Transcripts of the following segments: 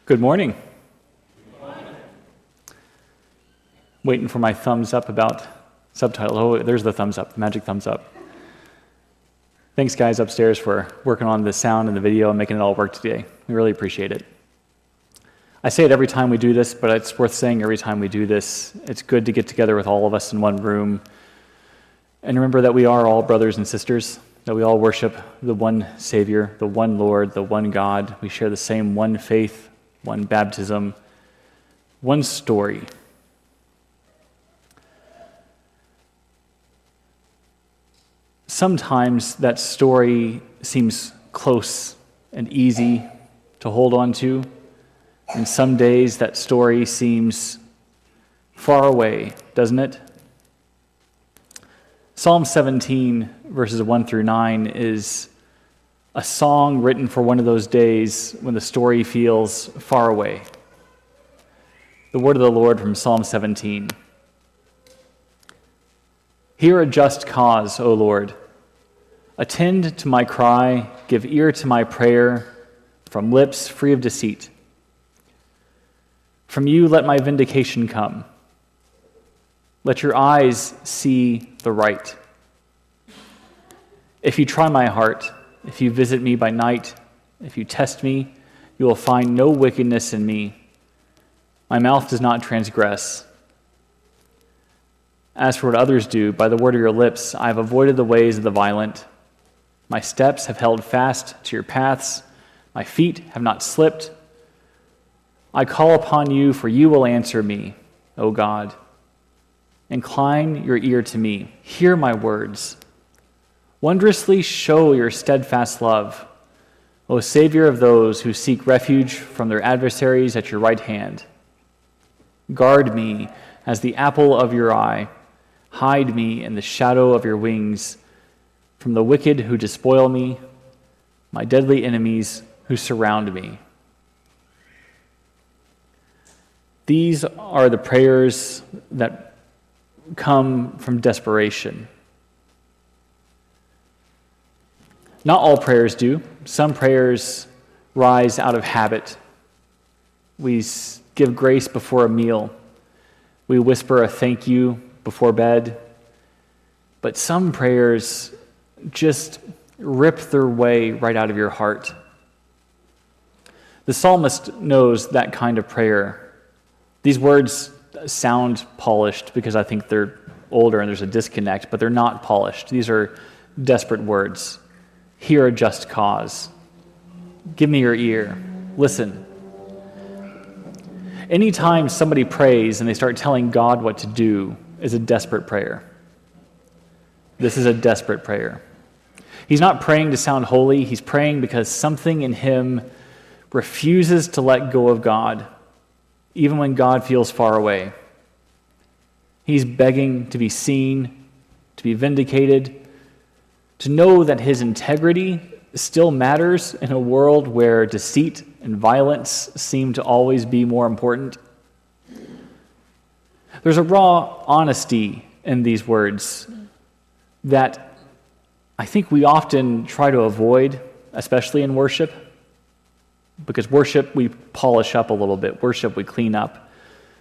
Good morning. Waiting for my thumbs up about subtitle. Oh, there's the thumbs up, the magic thumbs up. Thanks, guys, upstairs for working on the sound and the video and making it all work today. We really appreciate it. I say it every time we do this, but it's worth saying every time we do this. It's good to get together with all of us in one room and remember that we are all brothers and sisters, that we all worship the one Savior, the one Lord, the one God. We share the same one faith, one baptism, one story. Sometimes that story seems close and easy to hold on to, and some days that story seems far away, doesn't it? Psalm 17, verses 1 through 9, is a song written for one of those days when the story feels far away. The word of the Lord from Psalm 17. Hear a just cause, O Lord. Attend to my cry, give ear to my prayer, from lips free of deceit. From you let my vindication come. Let your eyes see the right. If you try my heart, if you visit me by night, if you test me, you will find no wickedness in me. My mouth does not transgress. As for what others do, by the word of your lips, I have avoided the ways of the violent. My steps have held fast to your paths. My feet have not slipped. I call upon you, for you will answer me, O God. Incline your ear to me. Hear my words. Wondrously show your steadfast love, O Savior of those who seek refuge from their adversaries at your right hand. Guard me as the apple of your eye. Hide me in the shadow of your wings from the wicked who despoil me, my deadly enemies who surround me. These are the prayers that come from desperation. Not all prayers do. Some prayers rise out of habit. We give grace before a meal. We whisper a thank you before bed. But some prayers just rip their way right out of your heart. The psalmist knows that kind of prayer. These words sound polished because I think they're older and there's a disconnect, but they're not polished. These are desperate words. Hear a just cause. Give me your ear. Listen. Anytime somebody prays and they start telling God what to do is a desperate prayer. This is a desperate prayer. He's not praying to sound holy. He's praying because something in him refuses to let go of God, even when God feels far away. He's begging to be seen, to be vindicated, to know that his integrity still matters in a world where deceit and violence seem to always be more important. There's a raw honesty in these words that I think we often try to avoid, especially in worship, because worship we polish up a little bit. Worship we clean up.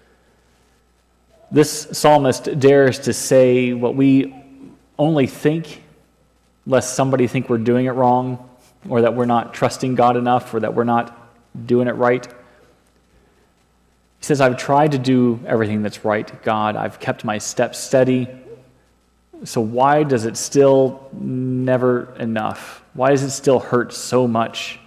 This psalmist dares to say what we only think, lest somebody think we're doing it wrong, or that we're not trusting God enough, or that we're not doing it right. He says, I've tried to do everything that's right, God. I've kept my steps steady. So why does it still never enough? Why does it still hurt so much?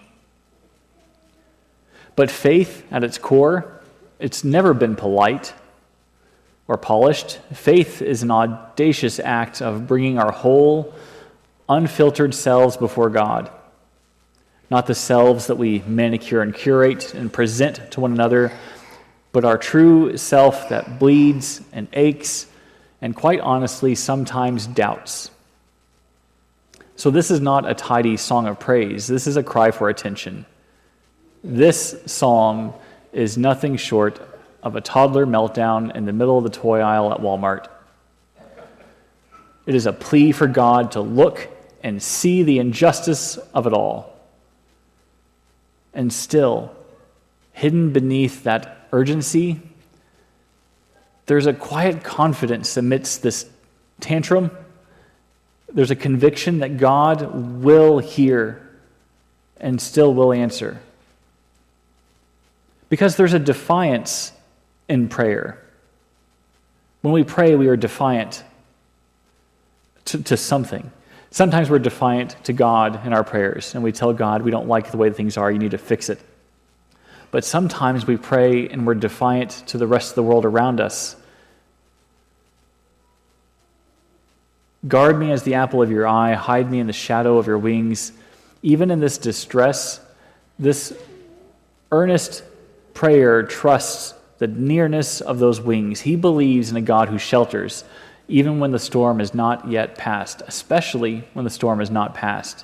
But faith, at its core, it's never been polite or polished. Faith is an audacious act of bringing our whole, unfiltered selves before God. Not the selves that we manicure and curate and present to one another, but our true self that bleeds and aches and quite honestly sometimes doubts. So this is not a tidy song of praise. This is a cry for attention. This psalm is nothing short of a toddler meltdown in the middle of the toy aisle at Walmart. It is a plea for God to look and see the injustice of it all. And still, hidden beneath that urgency, there's a quiet confidence amidst this tantrum. There's a conviction that God will hear and still will answer. Because there's a defiance in prayer. When we pray, we are defiant to something. Sometimes we're defiant to God in our prayers, and we tell God we don't like the way things are, you need to fix it. But sometimes we pray and we're defiant to the rest of the world around us. Guard me as the apple of your eye, hide me in the shadow of your wings. Even in this distress, this earnest prayer trusts the nearness of those wings. He believes in a God who shelters, even when the storm is not yet past, especially when the storm is not past.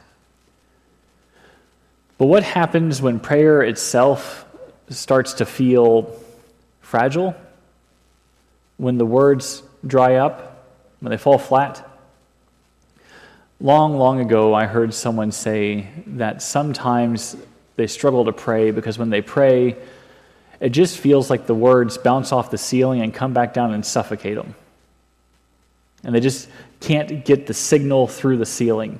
But what happens when prayer itself starts to feel fragile? When the words dry up? When they fall flat? Long, long ago, I heard someone say that sometimes they struggle to pray because when they pray, it just feels like the words bounce off the ceiling and come back down and suffocate them. And they just can't get the signal through the ceiling.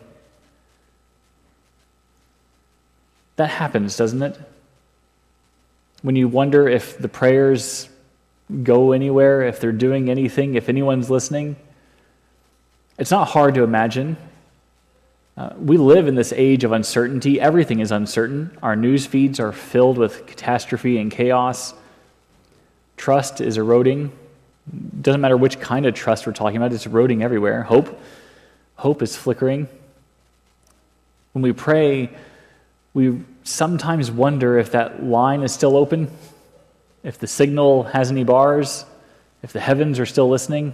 That happens, doesn't it? When you wonder if the prayers go anywhere, if they're doing anything, if anyone's listening. It's not hard to imagine. We live in this age of uncertainty. Everything is uncertain. Our news feeds are filled with catastrophe and chaos. Trust is eroding. Doesn't matter which kind of trust we're talking about, it's eroding everywhere. Hope is flickering. When we pray, we sometimes wonder if that line is still open, if the signal has any bars, if the heavens are still listening.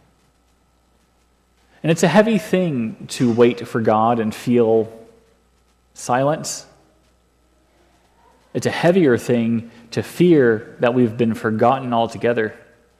And it's a heavy thing to wait for God and feel silence. It's a heavier thing to fear that we've been forgotten altogether.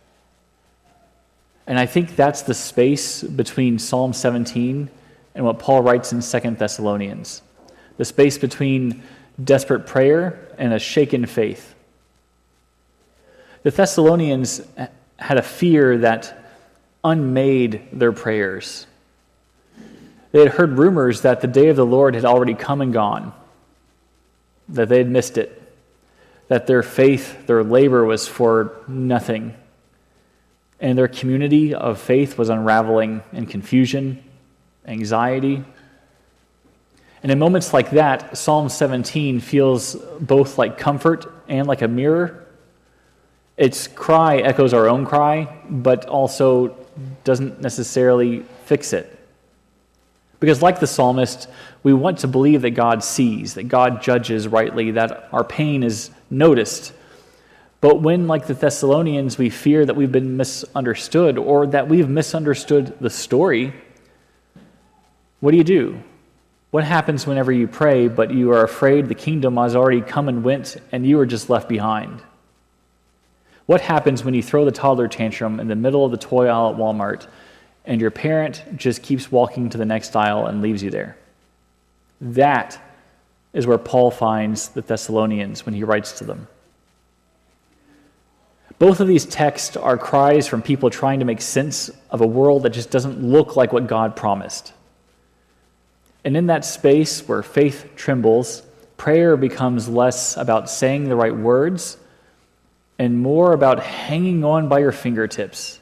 And I think that's the space between Psalm 17 and what Paul writes in 2 Thessalonians. The space between desperate prayer and a shaken faith. The Thessalonians had a fear that unmade their prayers. They had heard rumors that the day of the Lord had already come and gone, that they had missed it, that their faith, their labor was for nothing, and their community of faith was unraveling in confusion, anxiety. And in moments like that, Psalm 17 feels both like comfort and like a mirror. Its cry echoes our own cry, but also doesn't necessarily fix it. Because like the psalmist, we want to believe that God sees, that God judges rightly, that our pain is noticed. But when, like the Thessalonians, we fear that we've been misunderstood or that we've misunderstood the story, what do? What happens whenever you pray, but you are afraid the kingdom has already come and went and you are just left behind? What happens when you throw the toddler tantrum in the middle of the toy aisle at Walmart and your parent just keeps walking to the next aisle and leaves you there? That is where Paul finds the Thessalonians when he writes to them. Both of these texts are cries from people trying to make sense of a world that just doesn't look like what God promised. And in that space where faith trembles, prayer becomes less about saying the right words and more about hanging on by your fingertips.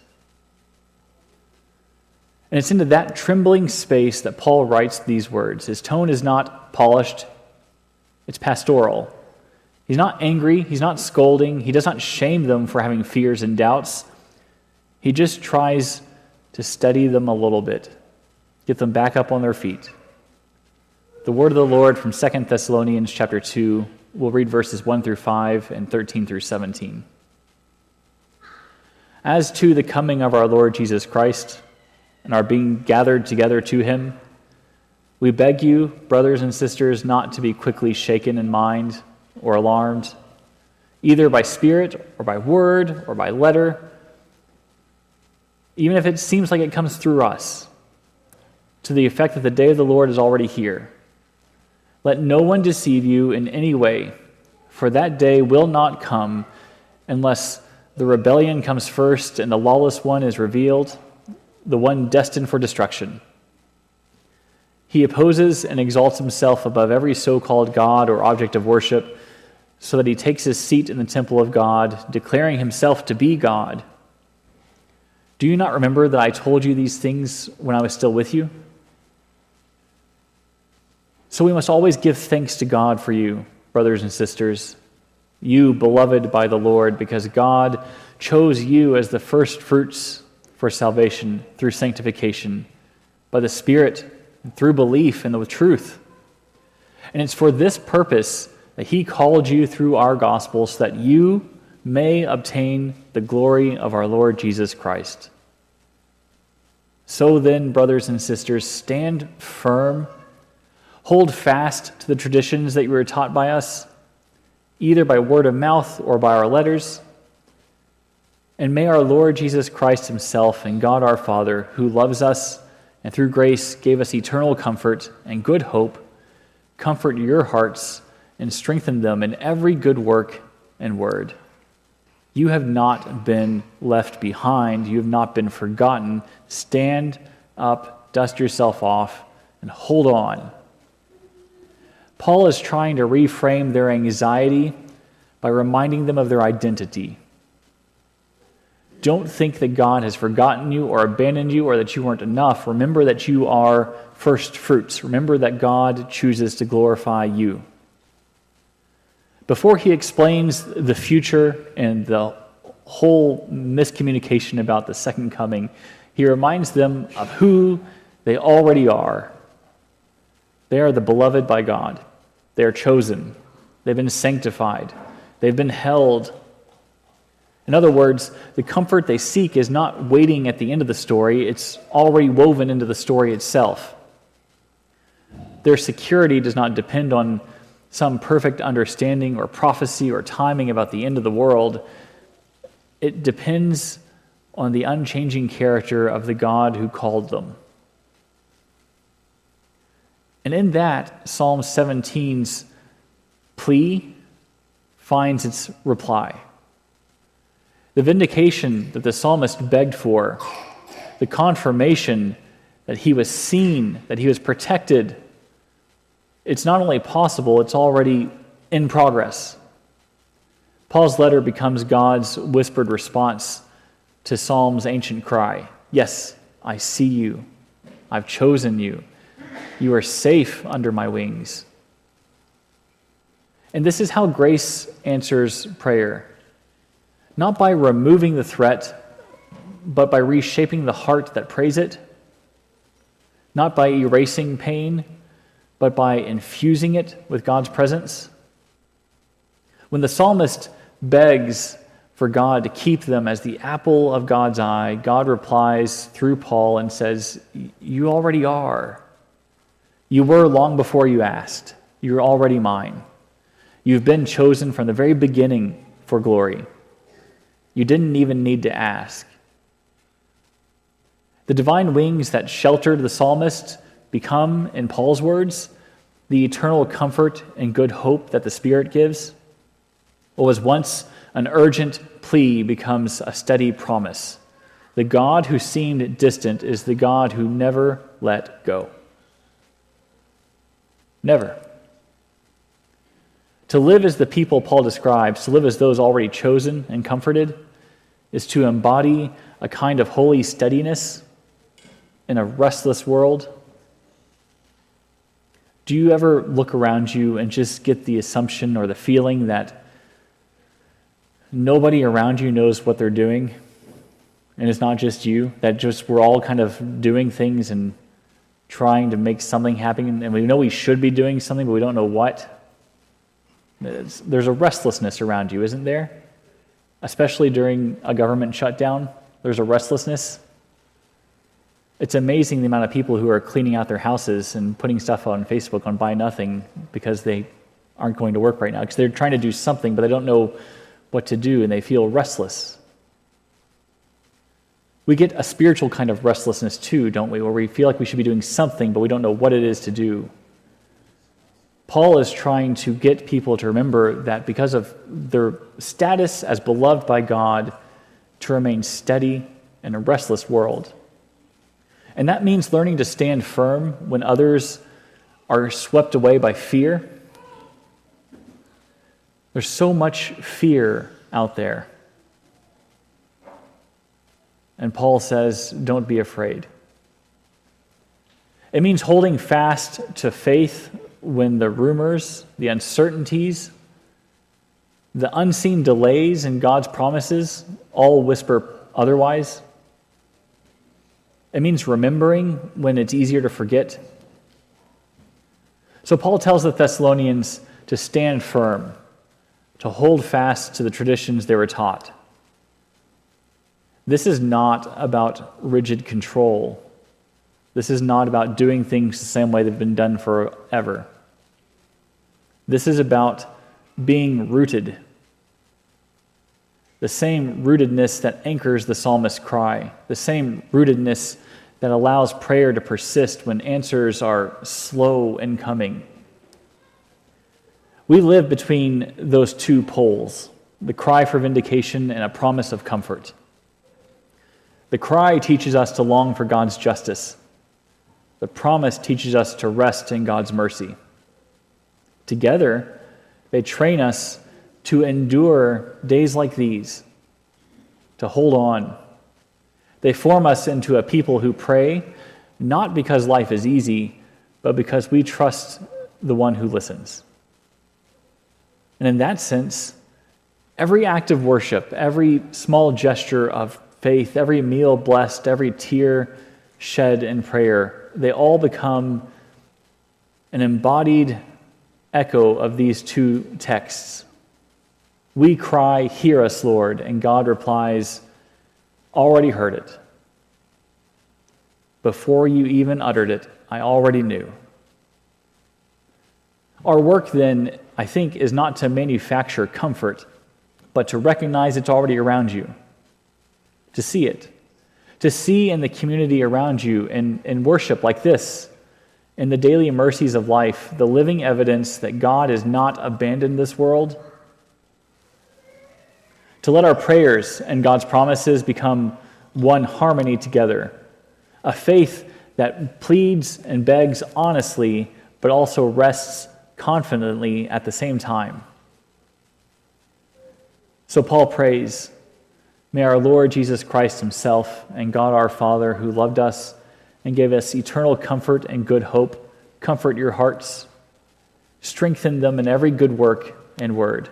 And it's into that trembling space that Paul writes these words. His tone is not polished, it's pastoral. He's not angry, he's not scolding, he does not shame them for having fears and doubts. He just tries to steady them a little bit, get them back up on their feet. The word of the Lord from 2 Thessalonians chapter 2, we'll read verses 1 through 5 and 13 through 17. As to the coming of our Lord Jesus Christ and our being gathered together to him, we beg you, brothers and sisters, not to be quickly shaken in mind or alarmed, either by spirit or by word or by letter, even if it seems like it comes through us, to the effect that the day of the Lord is already here. Let no one deceive you in any way, For that day will not come unless the rebellion comes first and the lawless one is revealed, the one destined for destruction. He opposes and exalts himself above every so-called God or object of worship, so that he takes his seat in the temple of God, declaring himself to be God. Do you not remember that I told you these things when I was still with you? So we must always give thanks to God for you, brothers and sisters, you beloved by the Lord, because God chose you as the first fruits for salvation through sanctification, by the Spirit, and through belief in the truth. And it's for this purpose that he called you through our gospel, so that you may obtain the glory of our Lord Jesus Christ. So then, brothers and sisters, stand firm. Hold fast to the traditions that you were taught by us, either by word of mouth or by our letters. And may our Lord Jesus Christ himself and God our Father, who loves us and through grace gave us eternal comfort and good hope, comfort your hearts and strengthen them in every good work and word. You have not been left behind. You have not been forgotten. Stand up, dust yourself off, and hold on. Paul is trying to reframe their anxiety by reminding them of their identity. Don't think that God has forgotten you or abandoned you or that you weren't enough. Remember that you are first fruits. Remember that God chooses to glorify you. Before he explains the future and the whole miscommunication about the second coming, he reminds them of who they already are. They are the beloved by God. They are chosen. They've been sanctified. They've been held. In other words, the comfort they seek is not waiting at the end of the story. It's already woven into the story itself. Their security does not depend on some perfect understanding or prophecy or timing about the end of the world. It depends on the unchanging character of the God who called them. And in that, Psalm 17's plea finds its reply. The vindication that the psalmist begged for, the confirmation that he was seen, that he was protected, it's not only possible, it's already in progress. Paul's letter becomes God's whispered response to Psalm's ancient cry. Yes, I see you. I've chosen you. You are safe under my wings. And this is how grace answers prayer. Not by removing the threat, but by reshaping the heart that prays it. Not by erasing pain, but by infusing it with God's presence. When the psalmist begs for God to keep them as the apple of God's eye, God replies through Paul and says, you already are. You were long before you asked. You're already mine. You've been chosen from the very beginning for glory. You didn't even need to ask. The divine wings that sheltered the psalmist become, in Paul's words, the eternal comfort and good hope that the Spirit gives. What was once an urgent plea becomes a steady promise. The God who seemed distant is the God who never let go. Never. To live as the people Paul describes, to live as those already chosen and comforted, is to embody a kind of holy steadiness in a restless world. Do you ever look around you and just get the assumption or the feeling that nobody around you knows what they're doing, and it's not just you, that just we're all kind of doing things and trying to make something happen, and we know we should be doing something, but we don't know what? There's a restlessness around you, isn't there? Especially during a government shutdown, there's a restlessness. It's amazing the amount of people who are cleaning out their houses and putting stuff on Facebook on Buy Nothing because they aren't going to work right now, because they're trying to do something, but they don't know what to do, and they feel restless. We get a spiritual kind of restlessness too, don't we, where we feel like we should be doing something, but we don't know what it is to do. Paul is trying to get people to remember that because of their status as beloved by God, to remain steady in a restless world. And that means learning to stand firm when others are swept away by fear. There's so much fear out there. And Paul says, don't be afraid. It means holding fast to faith when the rumors, the uncertainties, the unseen delays in God's promises all whisper otherwise. It means remembering when it's easier to forget. So Paul tells the Thessalonians to stand firm, to hold fast to the traditions they were taught. This is not about rigid control. This is not about doing things the same way they've been done forever. This is about being rooted. The same rootedness that anchors the psalmist's cry, the same rootedness that allows prayer to persist when answers are slow in coming. We live between those two poles, the cry for vindication and a promise of comfort. The cry teaches us to long for God's justice. The promise teaches us to rest in God's mercy. Together, they train us to endure days like these, to hold on. They form us into a people who pray, not because life is easy, but because we trust the one who listens. And in that sense, every act of worship, every small gesture of faith, every meal blessed, every tear shed in prayer, they all become an embodied echo of these two texts. We cry, "Hear us, Lord," and God replies, "Already heard it. Before you even uttered it, I already knew." Our work then, I think, is not to manufacture comfort, but to recognize it's already around you, to see it, to see in the community around you in worship like this, in the daily mercies of life, the living evidence that God has not abandoned this world. To let our prayers and God's promises become one harmony together, a faith that pleads and begs honestly, but also rests confidently at the same time. So Paul prays, "May our Lord Jesus Christ himself and God our Father, who loved us and gave us eternal comfort and good hope, comfort your hearts, strengthen them in every good work and word."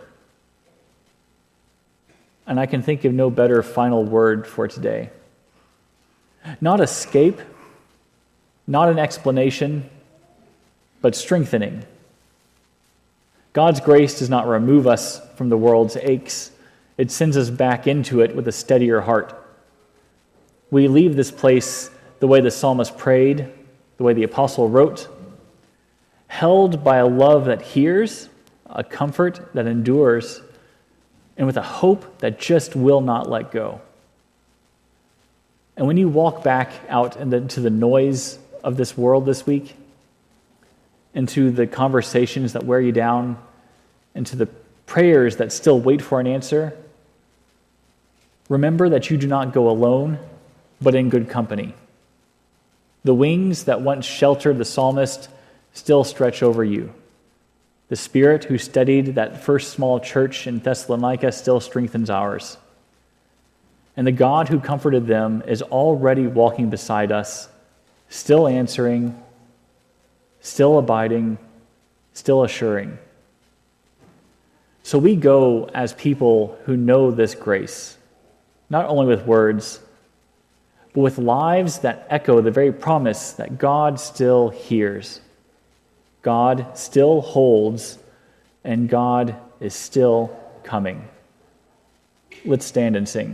And I can think of no better final word for today. Not escape, not an explanation, but strengthening. God's grace does not remove us from the world's aches. It sends us back into it with a steadier heart. We leave this place the way the psalmist prayed, the way the apostle wrote, held by a love that hears, a comfort that endures, and with a hope that just will not let go. And when you walk back out into the noise of this world this week, into the conversations that wear you down, into the prayers that still wait for an answer, remember that you do not go alone, but in good company. The wings that once sheltered the psalmist still stretch over you. The Spirit who steadied that first small church in Thessalonica still strengthens ours. And the God who comforted them is already walking beside us, still answering, still abiding, still assuring. So we go as people who know this grace, not only with words, but with lives that echo the very promise that God still hears, God still holds, and God is still coming. Let's stand and sing.